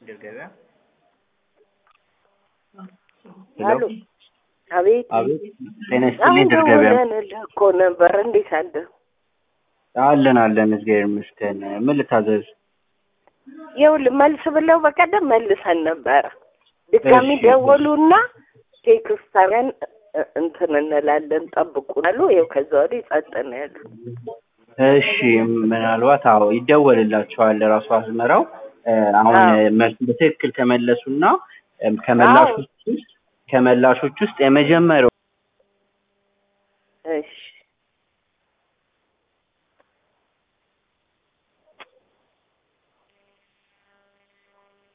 ገበያ አሉ አቤት አቤት ጤና ይስጥልኝ ድር ገበያ እኮ ነበር። እንዴት አለ? አለን እግዚአብሔር ይመስገን። ምን ልታዘዝ? ይኸውልህ መልስ ብለው በቀደም መልሰን ነበር። ድጋሚ እሺ። ደወሉና ቴክስት አረን እንትን እንላለን ጠብቁን አሉ። ይኸው ከዛ ወዲህ ጸጥ ነው ያሉት። እሺ ምናልባት አዎ ይደወልላቸዋል ራሱ አዝመራው አሁን መልስ በትክክል ከመለሱና ከመላሾች ውስጥ የመጀመሪያው እሺ